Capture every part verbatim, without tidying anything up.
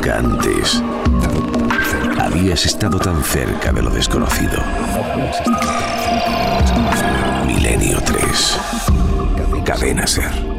nunca antes habías estado tan cerca de lo desconocido. Milenio tres. Cadena SER.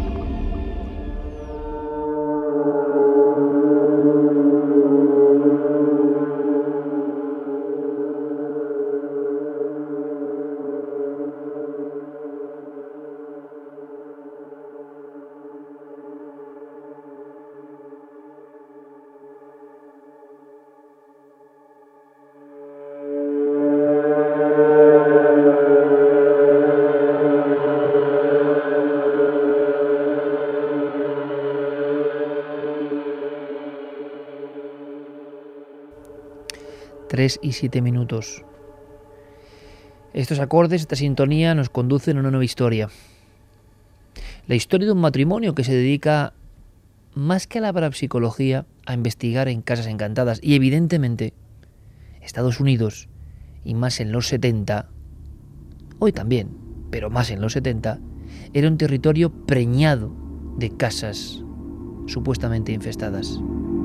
tres y siete minutos. Estos acordes, esta sintonía, nos conducen a una nueva historia. La historia de un matrimonio que se dedica, más que a la parapsicología, a investigar en casas encantadas. Y evidentemente, Estados Unidos, y más en los setenta, hoy también, pero más en los setenta, era un territorio preñado de casas supuestamente infestadas.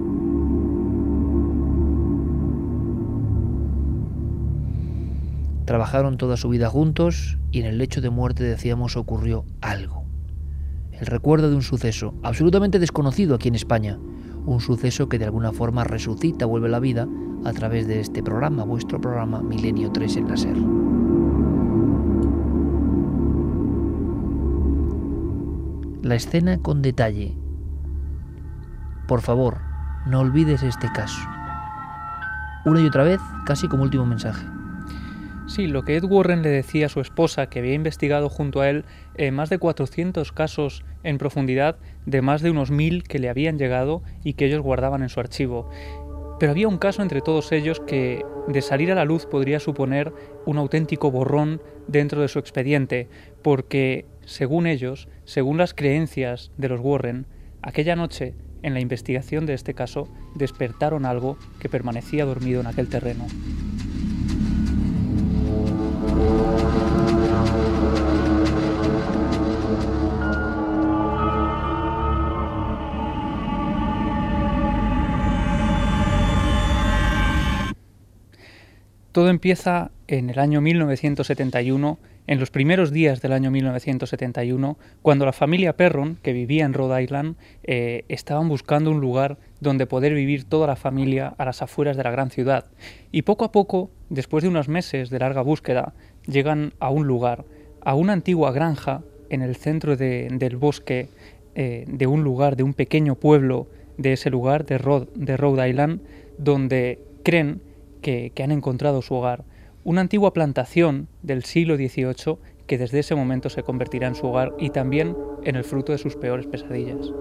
Trabajaron toda su vida juntos y en el lecho de muerte, decíamos, ocurrió algo. El recuerdo de un suceso absolutamente desconocido aquí en España. Un suceso que de alguna forma resucita, vuelve a la vida a través de este programa, vuestro programa Milenio tres en la SER. La escena con detalle. Por favor, no olvides este caso. Una y otra vez, casi como último mensaje. Sí, lo que Ed Warren le decía a su esposa, que había investigado junto a él eh, más de cuatrocientos casos en profundidad, de más de unos mil que le habían llegado y que ellos guardaban en su archivo. Pero había un caso entre todos ellos que, de salir a la luz, podría suponer un auténtico borrón dentro de su expediente, porque, según ellos, según las creencias de los Warren, aquella noche, en la investigación de este caso, despertaron algo que permanecía dormido en aquel terreno. Todo empieza en el año mil novecientos setenta y uno, en los primeros días del año mil novecientos setenta y uno, cuando la familia Perron, que vivía en Rhode Island, eh, estaban buscando un lugar donde poder vivir toda la familia a las afueras de la gran ciudad. Y poco a poco, después de unos meses de larga búsqueda, llegan a un lugar, a una antigua granja en el centro de, del bosque, eh, de un lugar, de un pequeño pueblo de ese lugar, de Rhode, de Rhode Island, donde creen Que, que han encontrado su hogar, una antigua plantación del siglo dieciocho que desde ese momento se convertirá en su hogar y también en el fruto de sus peores pesadillas.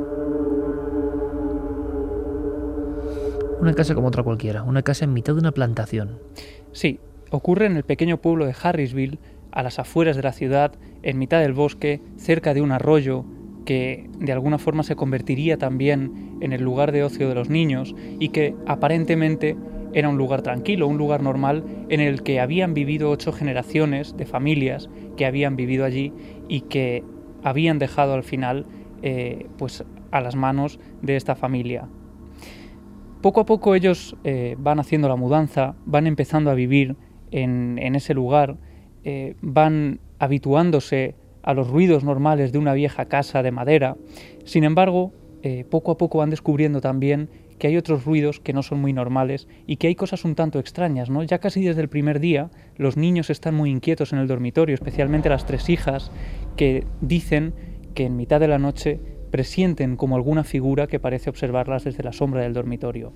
Una casa como otra cualquiera, una casa en mitad de una plantación. Sí, ocurre en el pequeño pueblo de Harrisville, a las afueras de la ciudad, en mitad del bosque, cerca de un arroyo que de alguna forma se convertiría también en el lugar de ocio de los niños y que aparentemente era un lugar tranquilo, un lugar normal en el que habían vivido ocho generaciones de familias que habían vivido allí y que habían dejado al final eh, pues a las manos de esta familia. Poco a poco ellos eh, van haciendo la mudanza, van empezando a vivir en, en ese lugar, eh, van habituándose a los ruidos normales de una vieja casa de madera. Sin embargo, eh, poco a poco van descubriendo también que hay otros ruidos que no son muy normales y que hay cosas un tanto extrañas, ¿no? Ya casi desde el primer día los niños están muy inquietos en el dormitorio, especialmente las tres hijas, que dicen que en mitad de la noche presienten como alguna figura que parece observarlas desde la sombra del dormitorio.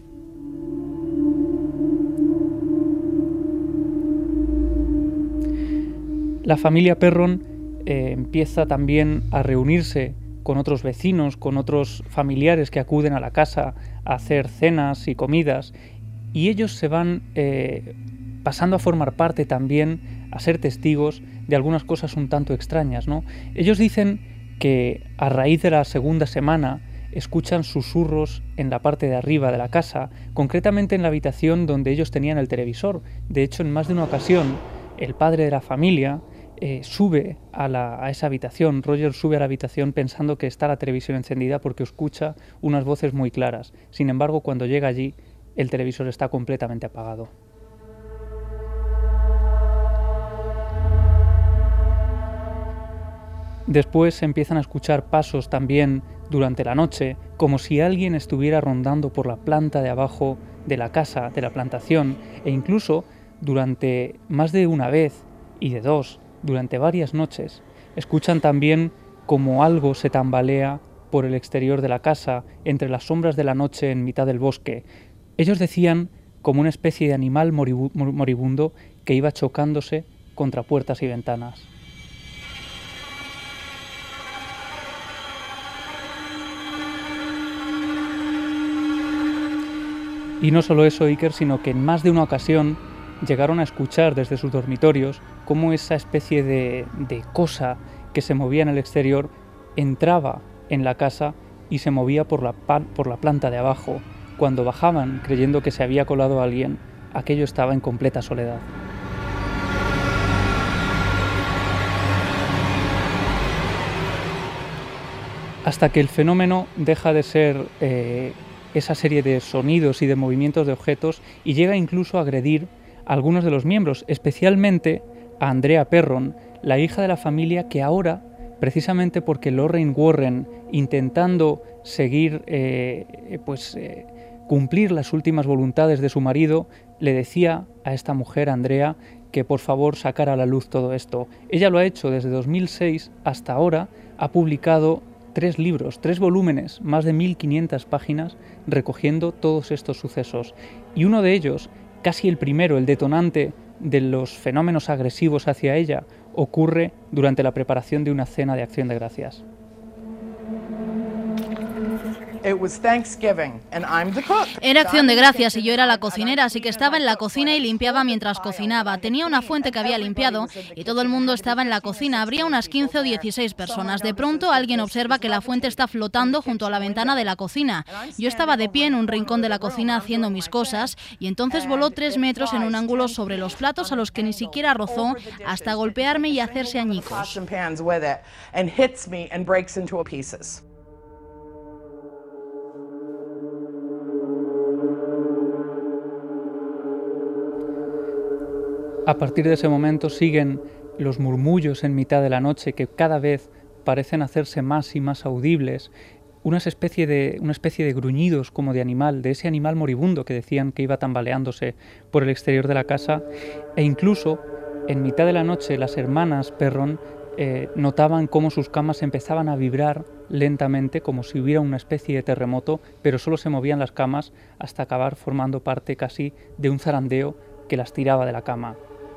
La familia Perron eh, empieza también a reunirse con otros vecinos, con otros familiares que acuden a la casa a hacer cenas y comidas, y ellos se van eh, pasando a formar parte también, a ser testigos de algunas cosas un tanto extrañas, ¿no? Ellos dicen que a raíz de la segunda semana escuchan susurros en la parte de arriba de la casa, concretamente en la habitación donde ellos tenían el televisor. De hecho, en más de una ocasión, el padre de la familia eh, sube a, la, a esa habitación. Roger sube a la habitación pensando que está la televisión encendida porque escucha unas voces muy claras. Sin embargo, cuando llega allí, el televisor está completamente apagado. Después se empiezan a escuchar pasos también durante la noche, como si alguien estuviera rondando por la planta de abajo de la casa, de la plantación, e incluso durante más de una vez y de dos, durante varias noches, escuchan también como algo se tambalea por el exterior de la casa, entre las sombras de la noche en mitad del bosque. Ellos decían como una especie de animal moribundo que iba chocándose contra puertas y ventanas. Y no solo eso, Iker, sino que en más de una ocasión llegaron a escuchar desde sus dormitorios cómo esa especie de, de cosa que se movía en el exterior entraba en la casa y se movía por la, por la planta de abajo. Cuando bajaban, creyendo que se había colado alguien, aquello estaba en completa soledad. Hasta que el fenómeno deja de ser eh, esa serie de sonidos y de movimientos de objetos y llega incluso a agredir a algunos de los miembros, especialmente a Andrea Perron, la hija de la familia que ahora, precisamente porque Lorraine Warren, intentando seguir, eh, pues, eh, cumplir las últimas voluntades de su marido, le decía a esta mujer, Andrea, que por favor sacara a la luz todo esto. Ella lo ha hecho desde dos mil seis hasta ahora, ha publicado tres libros, tres volúmenes, más de mil quinientas páginas, recogiendo todos estos sucesos. Y uno de ellos, casi el primero, el detonante de los fenómenos agresivos hacia ella, ocurre durante la preparación de una cena de Acción de Gracias. Era Acción de Gracias y yo era la cocinera, así que estaba en la cocina y limpiaba mientras cocinaba. Tenía una fuente que había limpiado y todo el mundo estaba en la cocina. Habría unas quince o dieciséis personas. De pronto alguien observa que la fuente está flotando junto a la ventana de la cocina. Yo estaba de pie en un rincón de la cocina haciendo mis cosas y entonces voló tres metros en un ángulo sobre los platos a los que ni siquiera rozó hasta golpearme y hacerse añicos. A partir de ese momento siguen los murmullos en mitad de la noche que cada vez parecen hacerse más y más audibles, una especie de, una especie de gruñidos como de animal, de ese animal moribundo que decían que iba tambaleándose por el exterior de la casa, e incluso en mitad de la noche las hermanas Perron eh, notaban cómo sus camas empezaban a vibrar lentamente como si hubiera una especie de terremoto, pero solo se movían las camas hasta acabar formando parte casi de un zarandeo que las tiraba de la cama.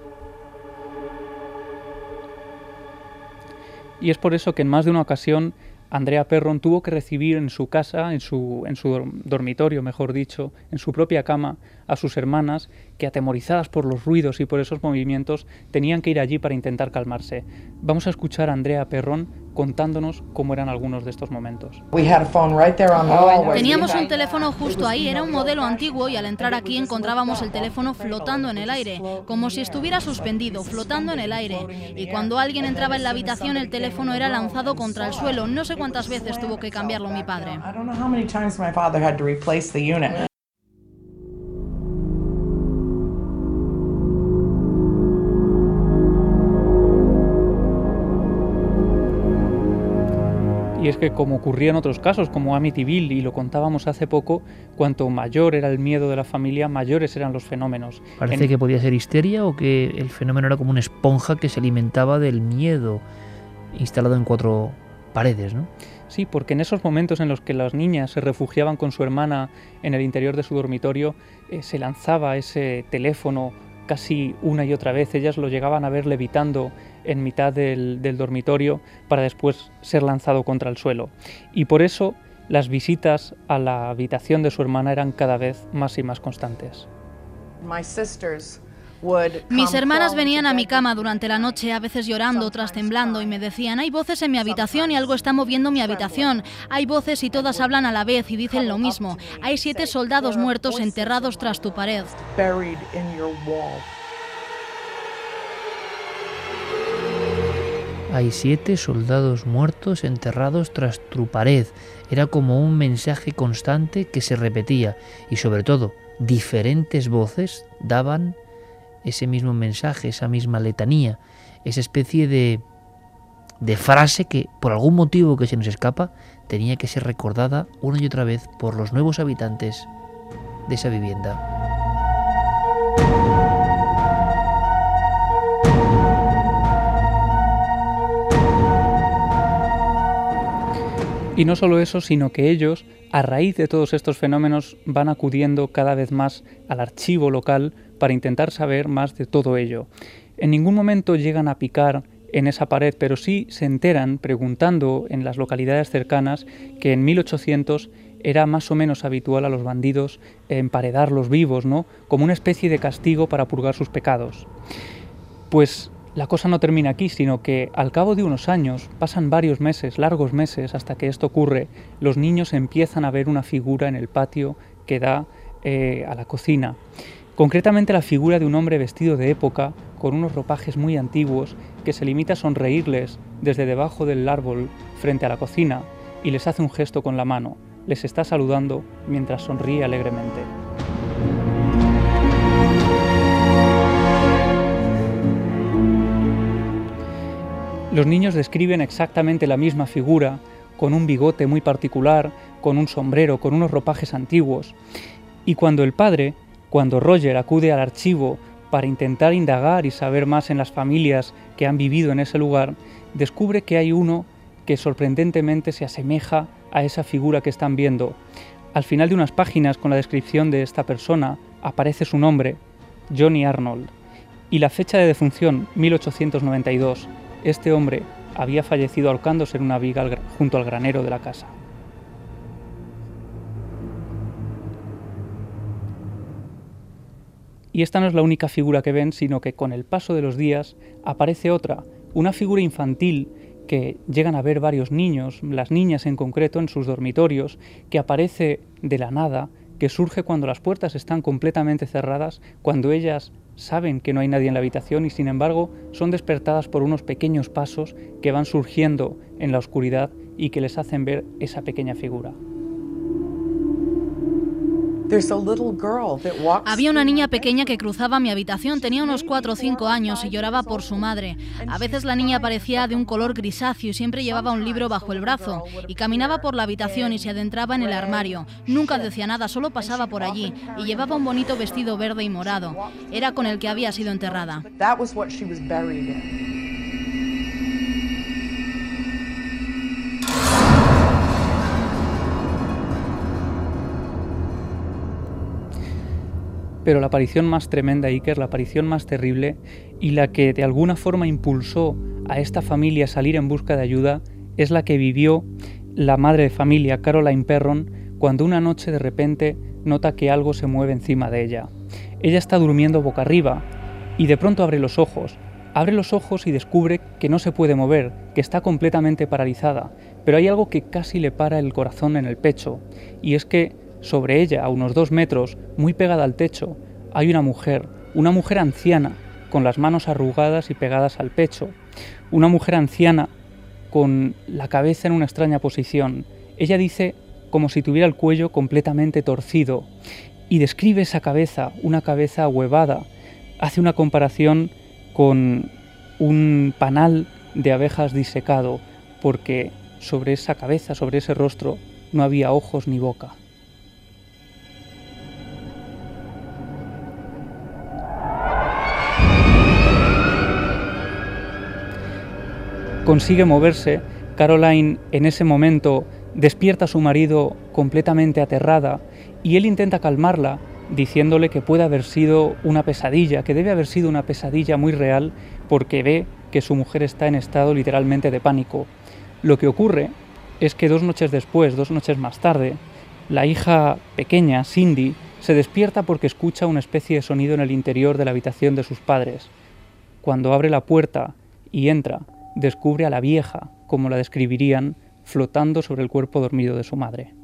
Y es por eso que en más de una ocasión Andrea Perron tuvo que recibir en su casa, en su, en su dormitorio, mejor dicho, en su propia cama, a sus hermanas, que atemorizadas por los ruidos y por esos movimientos, tenían que ir allí para intentar calmarse. Vamos a escuchar a Andrea Perron contándonos cómo eran algunos de estos momentos. Teníamos un teléfono justo ahí, era un modelo antiguo y al entrar aquí encontrábamos el teléfono flotando en el aire, como si estuviera suspendido, flotando en el aire. Y cuando alguien entraba en la habitación el teléfono era lanzado contra el suelo. No sé cuántas veces tuvo que cambiarlo mi padre. Y es que, como ocurría en otros casos, como Amityville, y lo contábamos hace poco, cuanto mayor era el miedo de la familia, mayores eran los fenómenos. Parece en... que podía ser histeria o que el fenómeno era como una esponja que se alimentaba del miedo instalado en cuatro paredes, ¿no? Sí, porque en esos momentos en los que las niñas se refugiaban con su hermana en el interior de su dormitorio, eh, se lanzaba ese teléfono casi una y otra vez. Ellas lo llegaban a ver levitando en mitad del, del dormitorio para después ser lanzado contra el suelo. Y por eso las visitas a la habitación de su hermana eran cada vez más y más constantes. Mis hermanas venían a mi cama durante la noche, a veces llorando, otras temblando, y me decían: hay voces en mi habitación y algo está moviendo mi habitación. Hay voces y todas hablan a la vez y dicen lo mismo. Hay siete soldados muertos enterrados tras tu pared. Hay siete soldados muertos enterrados tras tu pared. Era como un mensaje constante que se repetía y sobre todo diferentes voces daban ese mismo mensaje, esa misma letanía, esa especie de, de frase que por algún motivo que se nos escapa tenía que ser recordada una y otra vez por los nuevos habitantes de esa vivienda. Y no solo eso, sino que ellos, a raíz de todos estos fenómenos, van acudiendo cada vez más al archivo local para intentar saber más de todo ello. En ningún momento llegan a picar en esa pared, pero sí se enteran, preguntando en las localidades cercanas, que en mil ochocientos era más o menos habitual a los bandidos emparedarlos vivos, ¿no?, como una especie de castigo para purgar sus pecados. Pues la cosa no termina aquí, sino que al cabo de unos años, pasan varios meses, largos meses, hasta que esto ocurre, los niños empiezan a ver una figura en el patio que da eh, a la cocina. Concretamente la figura de un hombre vestido de época, con unos ropajes muy antiguos, que se limita a sonreírles desde debajo del árbol frente a la cocina y les hace un gesto con la mano. Les está saludando mientras sonríe alegremente. Los niños describen exactamente la misma figura, con un bigote muy particular, con un sombrero, con unos ropajes antiguos. Y cuando el padre, cuando Roger acude al archivo para intentar indagar y saber más en las familias que han vivido en ese lugar, descubre que hay uno que sorprendentemente se asemeja a esa figura que están viendo. Al final de unas páginas con la descripción de esta persona aparece su nombre, Johnny Arnold, y la fecha de defunción, mil ochocientos noventa y dos. Este hombre había fallecido ahorcándose en una viga junto al granero de la casa. Y esta no es la única figura que ven, sino que con el paso de los días aparece otra, una figura infantil que llegan a ver varios niños, las niñas en concreto, en sus dormitorios, que aparece de la nada, que surge cuando las puertas están completamente cerradas, cuando ellas saben que no hay nadie en la habitación y sin embargo son despertadas por unos pequeños pasos que van surgiendo en la oscuridad y que les hacen ver esa pequeña figura. Había una niña pequeña que cruzaba mi habitación, tenía unos cuatro o cinco años y lloraba por su madre. A veces la niña parecía de un color grisáceo y siempre llevaba un libro bajo el brazo. Y caminaba por la habitación y se adentraba en el armario. Nunca decía nada, solo pasaba por allí. Y llevaba un bonito vestido verde y morado. Era con el que había sido enterrada. Pero la aparición más tremenda, Iker, la aparición más terrible y la que de alguna forma impulsó a esta familia a salir en busca de ayuda es la que vivió la madre de familia, Caroline Perron, cuando una noche de repente nota que algo se mueve encima de ella. Ella está durmiendo boca arriba y de pronto abre los ojos. Abre los ojos y descubre que no se puede mover, que está completamente paralizada, pero hay algo que casi le para el corazón en el pecho, y es que sobre ella, a unos dos metros, muy pegada al techo, hay una mujer, una mujer anciana, con las manos arrugadas y pegadas al pecho. Una mujer anciana con la cabeza en una extraña posición. Ella dice como si tuviera el cuello completamente torcido y describe esa cabeza, una cabeza ahuevada. Hace una comparación con un panal de abejas disecado, porque sobre esa cabeza, sobre ese rostro, no había ojos ni boca. Consigue moverse. Caroline en ese momento despierta a su marido completamente aterrada y él intenta calmarla diciéndole que puede haber sido una pesadilla, que debe haber sido una pesadilla muy real porque ve que su mujer está en estado literalmente de pánico. Lo que ocurre es que dos noches después, dos noches más tarde, la hija pequeña, Cindy, se despierta porque escucha una especie de sonido en el interior de la habitación de sus padres. Cuando abre la puerta y entra, descubre a la vieja, como la describirían, flotando sobre el cuerpo dormido de su madre.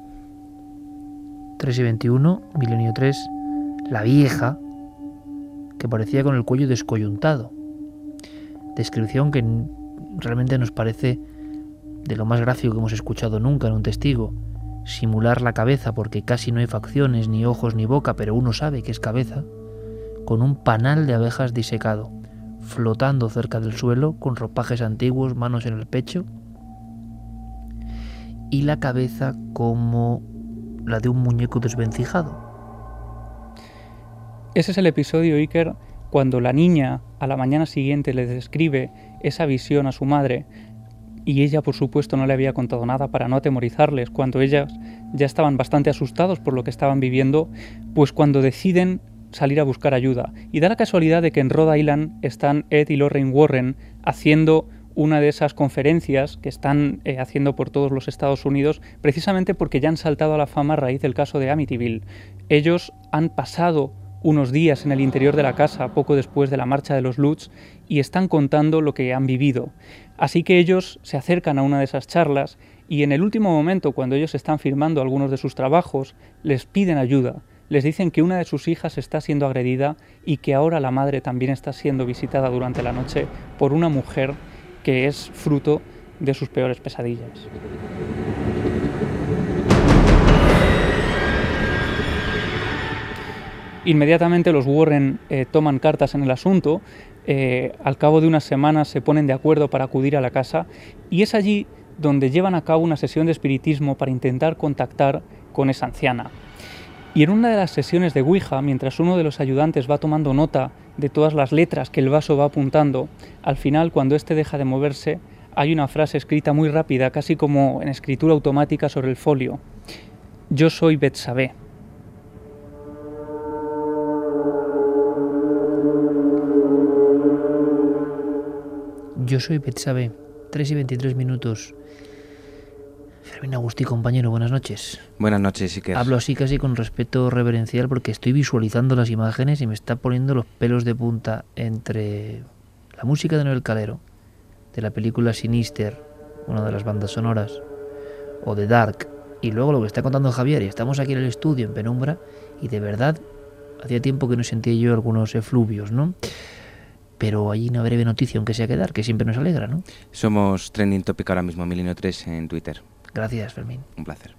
tres y veintiuno, Milenio tres, la vieja, que parecía con el cuello descoyuntado. Descripción que realmente nos parece de lo más gráfico que hemos escuchado nunca en un testigo. Simular la cabeza porque casi no hay facciones, ni ojos ni boca, pero uno sabe que es cabeza, con un panal de abejas disecado, flotando cerca del suelo, con ropajes antiguos, manos en el pecho, y la cabeza como la de un muñeco desvencijado. Ese es el episodio, Iker, cuando la niña a la mañana siguiente le describe esa visión a su madre, y ella, por supuesto, no le había contado nada para no atemorizarles, cuando ellas ya estaban bastante asustados por lo que estaban viviendo, pues cuando deciden salir a buscar ayuda. Y da la casualidad de que en Rhode Island están Ed y Lorraine Warren haciendo una de esas conferencias que están eh, haciendo por todos los Estados Unidos, precisamente porque ya han saltado a la fama a raíz del caso de Amityville. Ellos han pasado unos días en el interior de la casa poco después de la marcha de los Lutz y están contando lo que han vivido. Así que ellos se acercan a una de esas charlas y en el último momento, cuando ellos están firmando algunos de sus trabajos, les piden ayuda. Les dicen que una de sus hijas está siendo agredida y que ahora la madre también está siendo visitada durante la noche por una mujer que es fruto de sus peores pesadillas. Inmediatamente los Warren eh, toman cartas en el asunto, eh, al cabo de unas semanas se ponen de acuerdo para acudir a la casa y es allí donde llevan a cabo una sesión de espiritismo para intentar contactar con esa anciana. Y en una de las sesiones de Ouija, mientras uno de los ayudantes va tomando nota de todas las letras que el vaso va apuntando, al final, cuando éste deja de moverse, hay una frase escrita muy rápida, casi como en escritura automática sobre el folio. Yo soy Betsabé. Yo soy Betsabé, tres y veintitrés minutos. Fermín Agustí, compañero, buenas noches. Buenas noches, Iker. Hablo así casi con respeto reverencial porque estoy visualizando las imágenes y me está poniendo los pelos de punta entre la música de Noel Calero, de la película Sinister, una de las bandas sonoras, o de Dark, y luego lo que está contando Javier, y estamos aquí en el estudio en penumbra, y de verdad, hacía tiempo que no sentía yo algunos efluvios, ¿no? Pero hay una breve noticia, aunque sea que dar, que siempre nos alegra, ¿no? Somos Trending Topic ahora mismo, Milenio tres en Twitter. Gracias, Fermín. Un placer.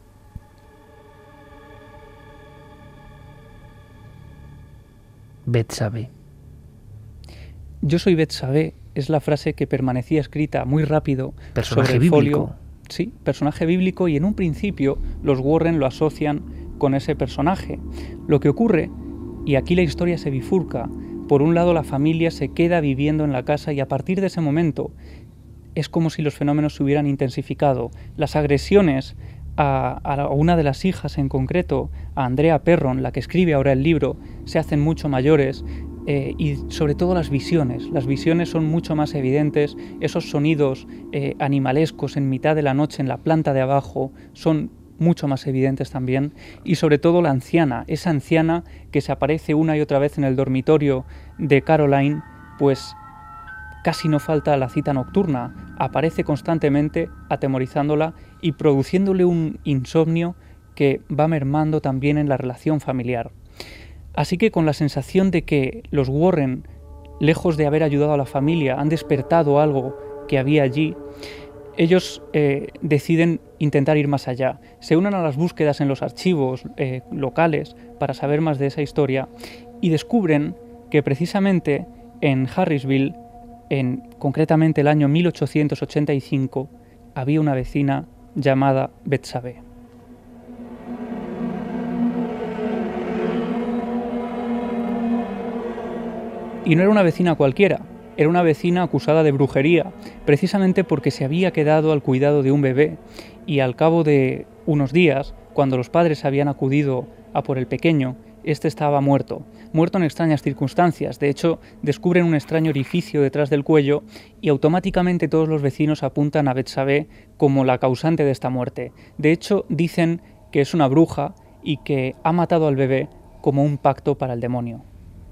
Betsabé. Yo soy Betsabé es la frase que permanecía escrita muy rápido personaje sobre el bíblico. folio. Sí, personaje bíblico, y en un principio los Warren lo asocian con ese personaje. Lo que ocurre, y aquí la historia se bifurca, por un lado la familia se queda viviendo en la casa y a partir de ese momento es como si los fenómenos se hubieran intensificado. Las agresiones a, a una de las hijas en concreto, a Andrea Perron, la que escribe ahora el libro, se hacen mucho mayores. Eh, y sobre todo las visiones. Las visiones son mucho más evidentes, esos sonidos eh, animalescos en mitad de la noche en la planta de abajo son mucho más evidentes también, y sobre todo la anciana, esa anciana que se aparece una y otra vez en el dormitorio de Caroline, pues casi no falta la cita nocturna, aparece constantemente atemorizándola y produciéndole un insomnio que va mermando también en la relación familiar. Así que con la sensación de que los Warren, lejos de haber ayudado a la familia, han despertado algo que había allí, ellos eh, deciden intentar ir más allá. Se unen a las búsquedas en los archivos eh, locales para saber más de esa historia y descubren que precisamente en Harrisville, en concretamente el año mil ochocientos ochenta y cinco, había una vecina llamada Betsabé. Y no era una vecina cualquiera, era una vecina acusada de brujería, precisamente porque se había quedado al cuidado de un bebé y al cabo de unos días, cuando los padres habían acudido a por el pequeño, este estaba muerto, muerto en extrañas circunstancias. De hecho, descubren un extraño orificio detrás del cuello y automáticamente todos los vecinos apuntan a Betsabé como la causante de esta muerte. De hecho, dicen que es una bruja y que ha matado al bebé como un pacto para el demonio.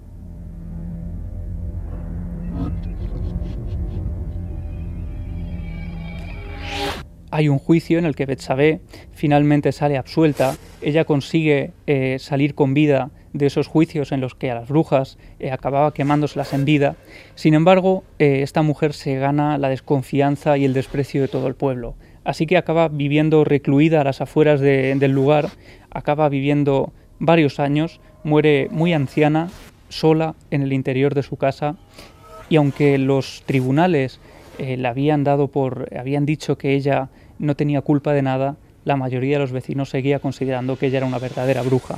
Hay un juicio en el que Betsabé finalmente sale absuelta. Ella consigue eh, salir con vida de esos juicios en los que a las brujas eh, acababa quemándoselas en vida. Sin embargo, eh, esta mujer se gana la desconfianza y el desprecio de todo el pueblo. Así que acaba viviendo recluida a las afueras de, del lugar, acaba viviendo varios años, muere muy anciana, sola en el interior de su casa, y aunque los tribunales eh, le habían dado por, habían dicho que ella no tenía culpa de nada, la mayoría de los vecinos seguía considerando que ella era una verdadera bruja.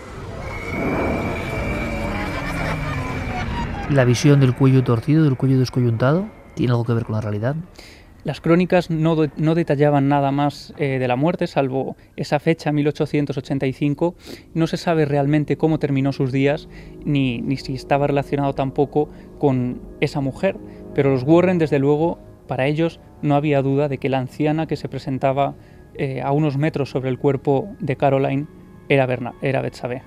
¿La visión del cuello torcido, del cuello descoyuntado, tiene algo que ver con la realidad? Las crónicas no, de, no detallaban nada más eh, de la muerte, salvo esa fecha, mil ochocientos ochenta y cinco. No se sabe realmente cómo terminó sus días, ni, ni si estaba relacionado tampoco con esa mujer. Pero los Warren, desde luego, para ellos no había duda de que la anciana que se presentaba eh, a unos metros sobre el cuerpo de Caroline era, Berna, era Betsabé.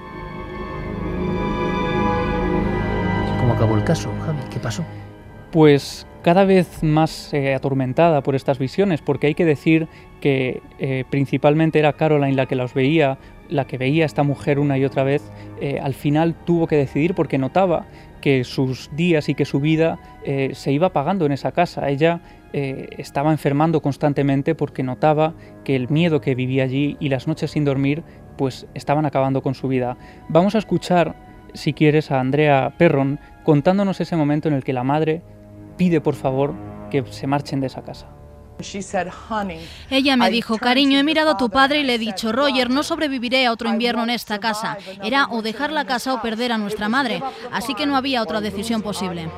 ¿Cómo acabó el caso, Javi? ¿Qué pasó? Pues cada vez más eh, atormentada por estas visiones, porque hay que decir que eh, principalmente era Caroline la que los veía, la que veía a esta mujer una y otra vez. Eh, al final tuvo que decidir porque notaba que sus días y que su vida eh, se iba apagando en esa casa. Ella eh, estaba enfermando constantemente porque notaba que el miedo que vivía allí y las noches sin dormir pues estaban acabando con su vida. Vamos a escuchar, si quieres, a Andrea Perron contándonos ese momento en el que la madre pide por favor que se marchen de esa casa. Ella me dijo, cariño, he mirado a tu padre y le he dicho, Roger, no sobreviviré a otro invierno en esta casa. Era o dejar la casa o perder a nuestra madre, así que no había otra decisión posible.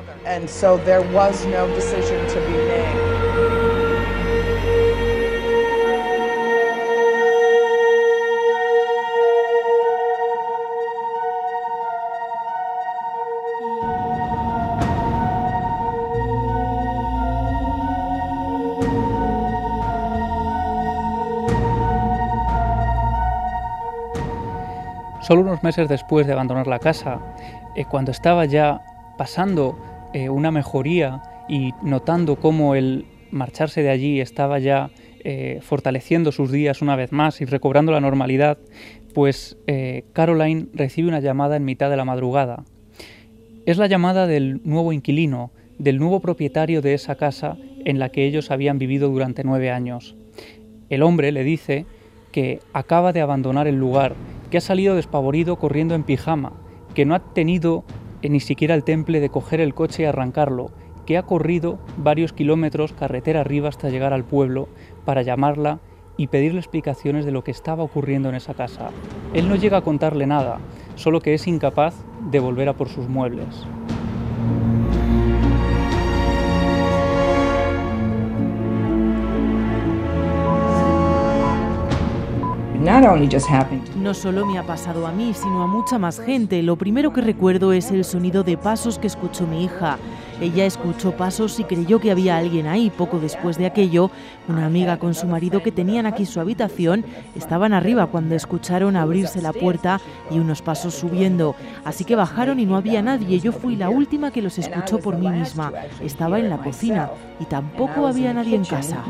Solo unos meses después de abandonar la casa, eh, cuando estaba ya pasando eh, una mejoría y notando cómo el marcharse de allí estaba ya eh, fortaleciendo sus días una vez más y recobrando la normalidad, pues eh, Caroline recibe una llamada en mitad de la madrugada. Es la llamada del nuevo inquilino, del nuevo propietario de esa casa en la que ellos habían vivido durante nueve años. El hombre le dice que acaba de abandonar el lugar, que ha salido despavorido corriendo en pijama, que no ha tenido eh, ni siquiera el temple de coger el coche y arrancarlo, que ha corrido varios kilómetros carretera arriba hasta llegar al pueblo para llamarla y pedirle explicaciones de lo que estaba ocurriendo en esa casa. Él no llega a contarle nada, solo que es incapaz de volver a por sus muebles. No solo me ha pasado a mí, sino a mucha más gente. Lo primero que recuerdo es el sonido de pasos que escuchó mi hija. Ella escuchó pasos y creyó que había alguien ahí. Poco después de aquello, una amiga con su marido que tenían aquí su habitación estaban arriba cuando escucharon abrirse la puerta y unos pasos subiendo. Así que bajaron y no había nadie. Yo fui la última que los escuchó por mí misma. Estaba en la cocina y tampoco había nadie en casa.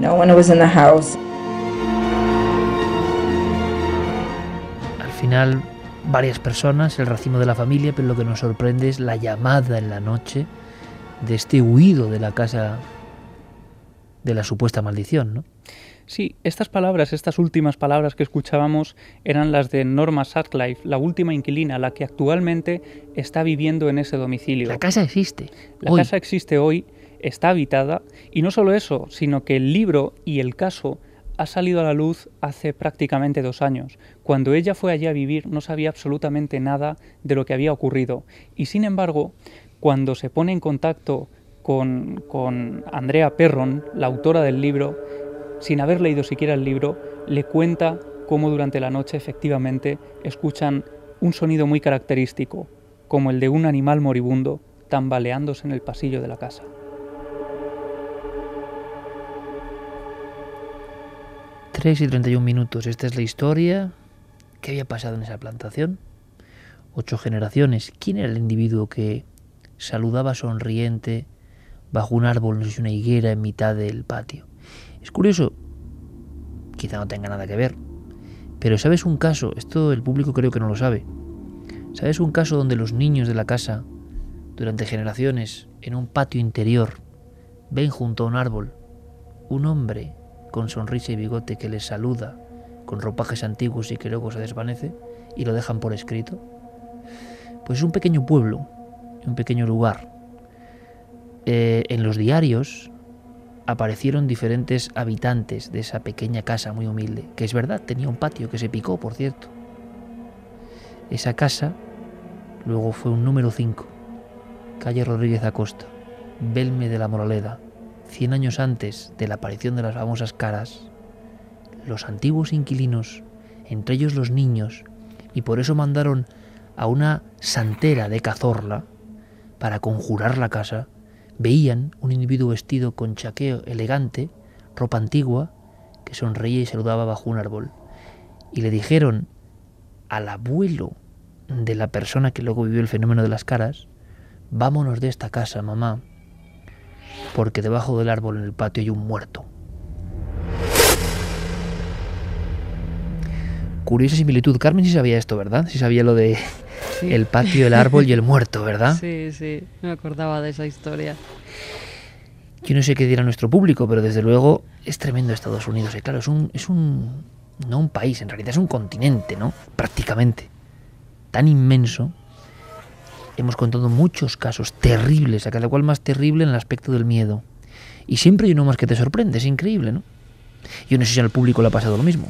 Al final, varias personas, el racimo de la familia, pero lo que nos sorprende es la llamada en la noche de este huido de la casa de la supuesta maldición, ¿no? Sí, estas palabras, estas últimas palabras que escuchábamos eran las de Norma Sutcliffe, la última inquilina, la que actualmente está viviendo en ese domicilio. La casa existe. La hoy. casa existe hoy, está habitada, y no solo eso, sino que el libro y el caso ha salido a la luz hace prácticamente dos años. Cuando ella fue allí a vivir no sabía absolutamente nada de lo que había ocurrido. Y sin embargo, cuando se pone en contacto con, con Andrea Perron, la autora del libro, sin haber leído siquiera el libro, le cuenta cómo durante la noche efectivamente escuchan un sonido muy característico, como el de un animal moribundo tambaleándose en el pasillo de la casa. tres y treinta y un minutos. Esta es la historia. ¿Qué había pasado en esa plantación? Ocho generaciones. ¿Quién era el individuo que saludaba sonriente bajo un árbol, no sé si una higuera, en mitad del patio? Es curioso, quizá no tenga nada que ver, pero ¿sabes un caso? Esto el público creo que no lo sabe. ¿Sabes un caso donde los niños de la casa, durante generaciones, en un patio interior, ven junto a un árbol un hombre con sonrisa y bigote que les saluda con ropajes antiguos y que luego se desvanece y lo dejan por escrito? Pues es un pequeño pueblo, un pequeño lugar. Eh, en los diarios aparecieron diferentes habitantes de esa pequeña casa muy humilde, que es verdad, tenía un patio que se picó, por cierto. Esa casa luego fue un número cinco, calle Rodríguez Acosta, Belme de la Moraleda. Cien años antes de la aparición de las famosas caras, los antiguos inquilinos, entre ellos los niños, y por eso mandaron a una santera de Cazorla para conjurar la casa, veían un individuo vestido con chaqueo elegante, ropa antigua, que sonreía y saludaba bajo un árbol. Y le dijeron al abuelo de la persona que luego vivió el fenómeno de las caras: vámonos de esta casa, mamá, porque debajo del árbol en el patio hay un muerto. Curiosa similitud. Carmen sí sabía esto, ¿verdad? Sí sabía lo de sí. El patio, el árbol y el muerto, ¿verdad? Sí, sí, me acordaba de esa historia. Yo no sé qué dirá nuestro público, pero desde luego es tremendo Estados Unidos. Y claro, es un, es un, no un país, en realidad es un continente, ¿no? Prácticamente. Tan inmenso. Hemos contado muchos casos terribles, a cada cual más terrible en el aspecto del miedo. Y siempre hay uno más que te sorprende, es increíble, ¿no? Yo no sé si al público le ha pasado lo mismo.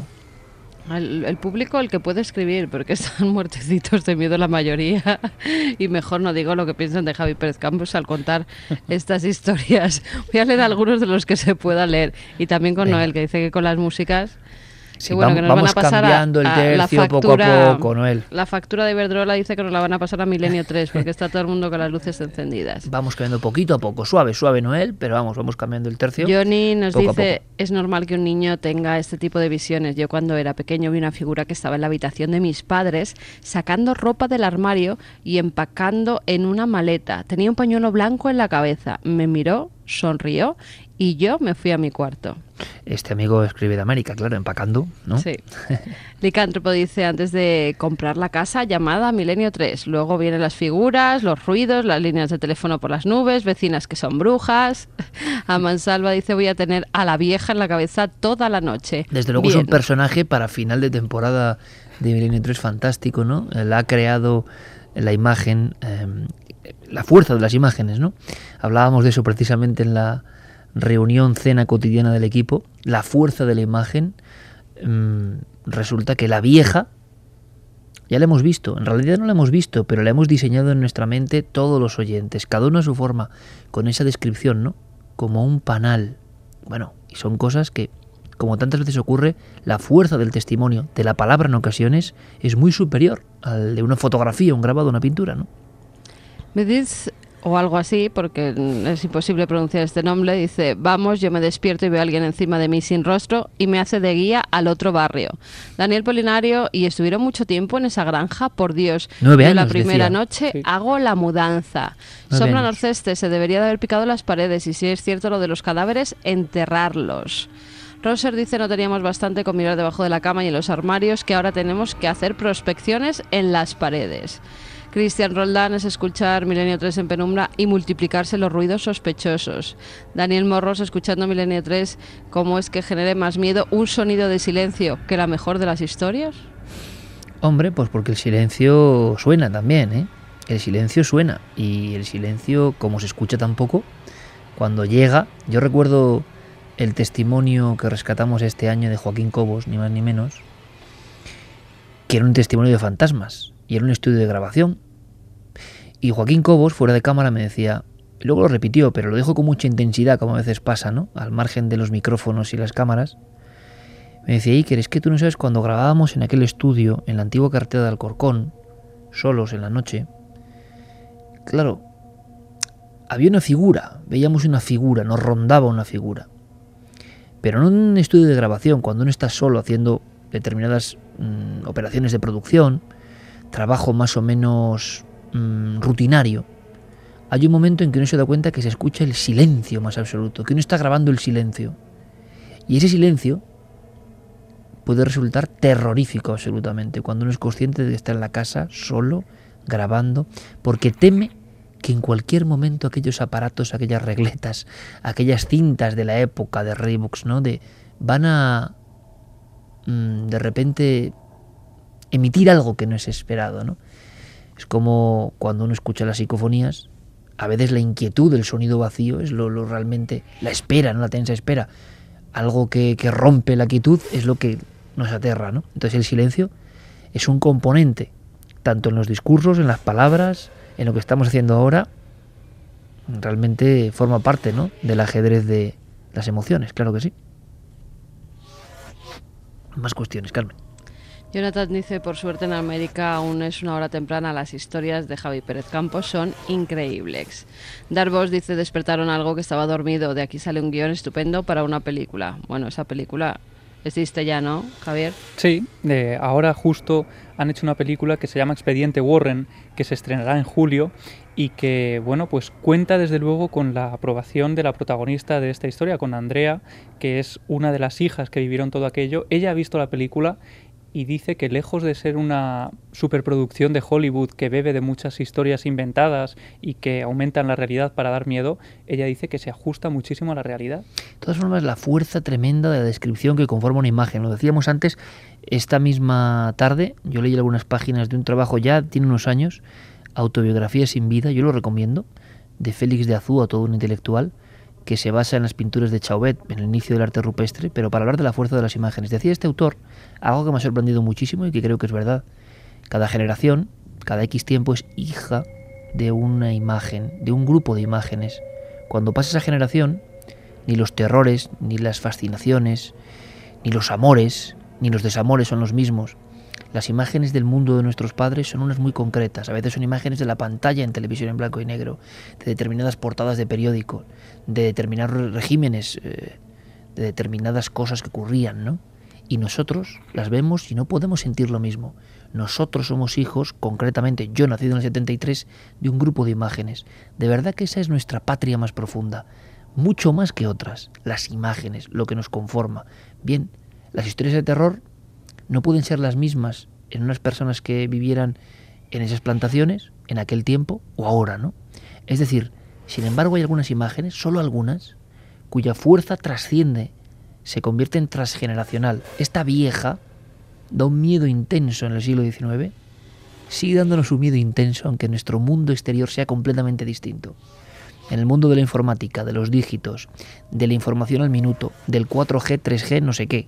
El, el público, el que puede escribir, porque están muertecitos de miedo la mayoría, y mejor no digo lo que piensan de Javi Pérez Campos al contar estas historias. Voy a leer algunos de los que se pueda leer, y también con Venga. Noel, que dice que con las músicas... Sí, bueno, vamos, que nos vamos van a pasar cambiando a, a el tercio factura, poco a poco, Noel. La factura de Iberdrola dice que nos la van a pasar a Milenio tres, porque está todo el mundo con las luces encendidas. Vamos cambiando poquito a poco, suave, suave, Noel, pero vamos, vamos cambiando el tercio. Johnny nos dice, es normal que un niño tenga este tipo de visiones. Yo cuando era pequeño vi una figura que estaba en la habitación de mis padres, sacando ropa del armario y empacando en una maleta. Tenía un pañuelo blanco en la cabeza. Me miró, sonrió y yo me fui a mi cuarto. Este amigo escribe de América, claro, empacando, ¿no? Sí. Licántropo dice, antes de comprar la casa, llamada a Milenio tres. Luego vienen las figuras, los ruidos, las líneas de teléfono por las nubes, vecinas que son brujas. A Mansalva dice, voy a tener a la vieja en la cabeza toda la noche. Desde luego Bien. Es un personaje para final de temporada de Milenio tres fantástico, ¿no? Él ha creado la imagen, eh, la fuerza de las imágenes, ¿no? Hablábamos de eso precisamente en la reunión, cena cotidiana del equipo, la fuerza de la imagen. Mmm, resulta que la vieja ya la hemos visto, en realidad no la hemos visto, pero la hemos diseñado en nuestra mente todos los oyentes, cada uno a su forma, con esa descripción, ¿no? Como un panal. Bueno, y son cosas que, como tantas veces ocurre, la fuerza del testimonio, de la palabra en ocasiones, es muy superior al de una fotografía, un grabado, una pintura, ¿no? Me dices... o algo así, porque es imposible pronunciar este nombre, dice, vamos, yo me despierto y veo a alguien encima de mí sin rostro y me hace de guía al otro barrio. Daniel Polinario, y estuvieron mucho tiempo en esa granja, por Dios. Nueve años, la primera decía. noche Sí. hago la mudanza. Nueve Sombra años. Norceste, se debería de haber picado las paredes, y si es cierto lo de los cadáveres, enterrarlos. Roser dice, no teníamos bastante con mirar debajo de la cama y en los armarios, que ahora tenemos que hacer prospecciones en las paredes. Cristian Roldán es escuchar Milenio tres en penumbra y multiplicarse los ruidos sospechosos. Daniel Morros, escuchando Milenio tres, ¿cómo es que genere más miedo un sonido de silencio que la mejor de las historias? Hombre, pues porque el silencio suena también, ¿eh? El silencio suena, y el silencio, como se escucha tan poco, cuando llega... Yo recuerdo el testimonio que rescatamos este año de Joaquín Cobos, ni más ni menos, que era un testimonio de fantasmas. Y era un estudio de grabación. Y Joaquín Cobos, fuera de cámara, me decía, y luego lo repitió, pero lo dijo con mucha intensidad, como a veces pasa, ¿no? Al margen de los micrófonos y las cámaras. Me decía, Iker, es que tú no sabes, cuando grabábamos en aquel estudio, en la antigua carretera de Alcorcón, solos en la noche, claro, había una figura, veíamos una figura, nos rondaba una figura. Pero no en un estudio de grabación, cuando uno está solo haciendo determinadas mmm, operaciones de producción, trabajo más o menos mmm, rutinario, hay un momento en que uno se da cuenta que se escucha el silencio más absoluto, que uno está grabando el silencio. Y ese silencio puede resultar terrorífico absolutamente, cuando uno es consciente de que está en la casa, solo, grabando, porque teme que en cualquier momento aquellos aparatos, aquellas regletas, aquellas cintas de la época de Reeboks, ¿no? De, van a mmm, de repente emitir algo que no es esperado, ¿no? Es como cuando uno escucha las psicofonías, a veces la inquietud del sonido vacío es lo, lo realmente, la espera, ¿no? La tensa espera. Algo que, que rompe la quietud es lo que nos aterra, ¿no? Entonces el silencio es un componente, tanto en los discursos, en las palabras, en lo que estamos haciendo ahora, realmente forma parte, ¿no? Del ajedrez de las emociones, claro que sí. Más cuestiones, Carmen. Jonathan dice, por suerte en América aún es una hora temprana, las historias de Javi Pérez Campos son increíbles. Darvos dice, despertaron algo que estaba dormido, de aquí sale un guión estupendo para una película. Bueno, esa película existe ya, ¿no, Javier? Sí, de ahora justo han hecho una película que se llama Expediente Warren, que se estrenará en julio y que, bueno, pues cuenta desde luego con la aprobación de la protagonista de esta historia, con Andrea, que es una de las hijas que vivieron todo aquello. Ella ha visto la película y dice que lejos de ser una superproducción de Hollywood que bebe de muchas historias inventadas y que aumentan la realidad para dar miedo, ella dice que se ajusta muchísimo a la realidad. De todas formas, la fuerza tremenda de la descripción que conforma una imagen. Lo decíamos antes, esta misma tarde, yo leí algunas páginas de un trabajo, ya tiene unos años, Autobiografía sin vida, yo lo recomiendo, de Félix de Azúa, todo un intelectual, que se basa en las pinturas de Chauvet, en el inicio del arte rupestre, pero para hablar de la fuerza de las imágenes. Decía este autor algo que me ha sorprendido muchísimo y que creo que es verdad. Cada generación, cada X tiempo es hija de una imagen, de un grupo de imágenes. Cuando pasa esa generación, ni los terrores, ni las fascinaciones, ni los amores, ni los desamores son los mismos. Las imágenes del mundo de nuestros padres son unas muy concretas. A veces son imágenes de la pantalla en televisión en blanco y negro, de determinadas portadas de periódico, de determinados regímenes, eh, de determinadas cosas que ocurrían, ¿no? Y nosotros las vemos y no podemos sentir lo mismo. Nosotros somos hijos, concretamente yo, nacido en el setenta y tres, de un grupo de imágenes. De verdad que esa es nuestra patria más profunda, mucho más que otras, las imágenes, lo que nos conforma. Bien, las historias de terror no pueden ser las mismas en unas personas que vivieran en esas plantaciones, en aquel tiempo o ahora, ¿no? Es decir, sin embargo hay algunas imágenes, solo algunas, cuya fuerza trasciende, se convierte en transgeneracional. Esta vieja da un miedo intenso en el siglo diecinueve, sigue dándonos un miedo intenso, aunque nuestro mundo exterior sea completamente distinto. En el mundo de la informática, de los dígitos, de la información al minuto, del cuatro G, tres G, no sé qué,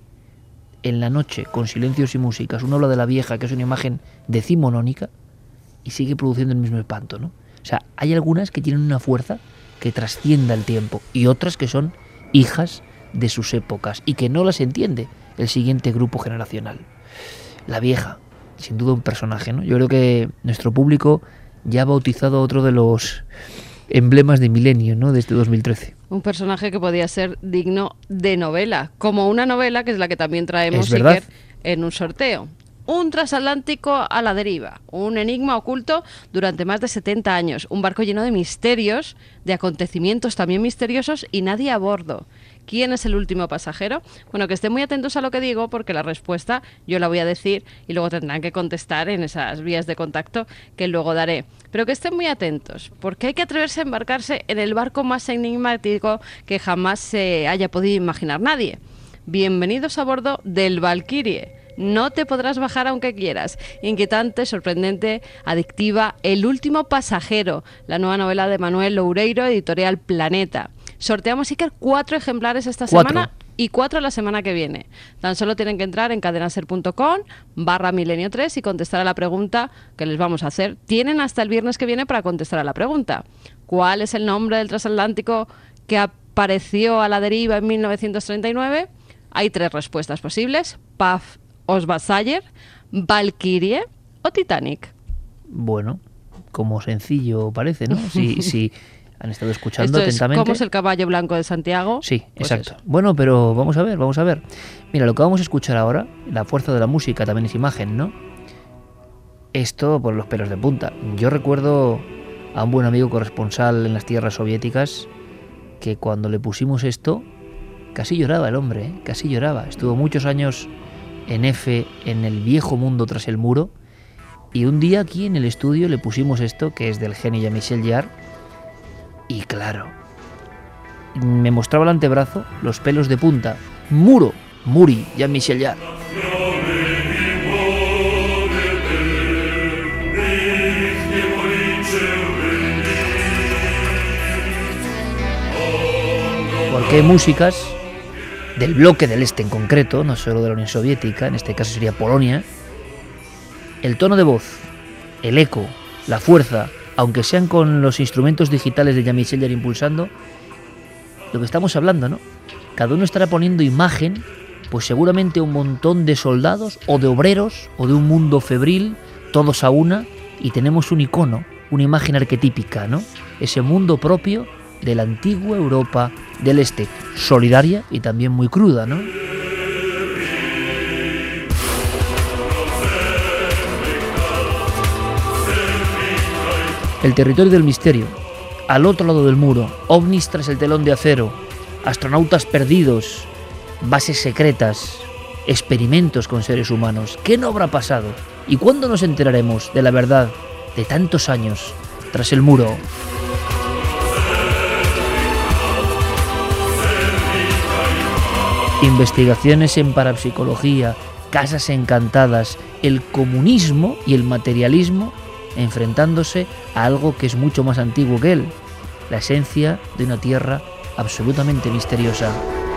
en la noche, con silencios y músicas, uno habla de la vieja, que es una imagen decimonónica, y sigue produciendo el mismo espanto, ¿no? O sea, hay algunas que tienen una fuerza que trascienda el tiempo, y otras que son hijas de sus épocas, y que no las entiende el siguiente grupo generacional. La vieja, sin duda un personaje, ¿no? Yo creo que nuestro público ya ha bautizado otro de los emblemas de milenio, ¿no?, de este dos mil trece. Un personaje que podía ser digno de novela, como una novela que es la que también traemos Iker en un sorteo. Un transatlántico a la deriva, un enigma oculto durante más de setenta años, un barco lleno de misterios, de acontecimientos también misteriosos y nadie a bordo. ¿Quién es el último pasajero? Bueno, que estén muy atentos a lo que digo porque la respuesta yo la voy a decir y luego tendrán que contestar en esas vías de contacto que luego daré. Pero que estén muy atentos porque hay que atreverse a embarcarse en el barco más enigmático que jamás se haya podido imaginar nadie. Bienvenidos a bordo del Valkyrie. No te podrás bajar aunque quieras. Inquietante, sorprendente, adictiva, El último pasajero, la nueva novela de Manuel Loureiro, editorial Planeta. Sorteamos, Iker, cuatro ejemplares esta ¿Cuatro? semana y cuatro la semana que viene. Tan solo tienen que entrar en cadenaser.com barra milenio tres y contestar a la pregunta que les vamos a hacer. Tienen hasta el viernes que viene para contestar a la pregunta. ¿Cuál es el nombre del transatlántico que apareció a la deriva en mil novecientos treinta y nueve? Hay tres respuestas posibles: P A F Osvasayer, Valkyrie o Titanic. Bueno, como sencillo parece, ¿no? Si, si han estado escuchando Esto es, atentamente. ¿cómo es el caballo blanco de Santiago? Sí, Pues exacto. eso. Bueno, pero vamos a ver, vamos a ver. Mira, lo que vamos a escuchar ahora, la fuerza de la música también es imagen, ¿no? Esto por los pelos de punta. Yo recuerdo a un buen amigo corresponsal en las tierras soviéticas que cuando le pusimos esto, casi lloraba el hombre, ¿eh? Casi lloraba. Estuvo muchos años en F, en el viejo mundo tras el muro, Y un día aquí en el estudio le pusimos esto, que es del genio Jean-Michel Jarre, y claro, me mostraba el antebrazo, los pelos de punta. Muro, Muri, Jean-Michel Jarre. Porque hay músicas del bloque del este en concreto, no solo de la Unión Soviética, en este caso sería Polonia, el tono de voz, el eco, la fuerza, aunque sean con los instrumentos digitales de Jean-Michel Jarre impulsando, lo que estamos hablando, ¿no? Cada uno estará poniendo imagen, pues seguramente un montón de soldados o de obreros o de un mundo febril, todos a una, y tenemos un icono, una imagen arquetípica, ¿no? Ese mundo propio de la antigua Europa del Este, solidaria y también muy cruda, ¿no? El territorio del misterio, al otro lado del muro, ovnis tras el telón de acero, astronautas perdidos, bases secretas, experimentos con seres humanos. ¿Qué no habrá pasado? ¿Y cuándo nos enteraremos de la verdad de tantos años tras el muro? Investigaciones en parapsicología, casas encantadas, el comunismo y el materialismo enfrentándose a algo que es mucho más antiguo que él, la esencia de una tierra absolutamente misteriosa.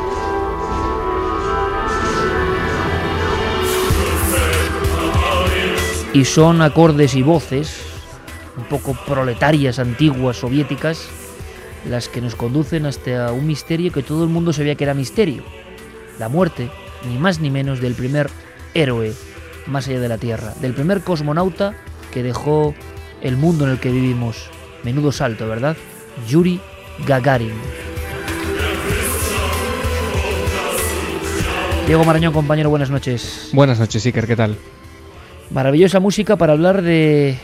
Y son acordes y voces un poco proletarias, antiguas, soviéticas, las que nos conducen hasta un misterio que todo el mundo sabía que era misterio. La muerte, ni más ni menos, del primer héroe más allá de la Tierra, del primer cosmonauta que dejó el mundo en el que vivimos. Menudo salto, ¿verdad? Yuri Gagarin. Diego Marañón, compañero, buenas noches. Buenas noches, Iker, ¿qué tal? Maravillosa música para hablar de...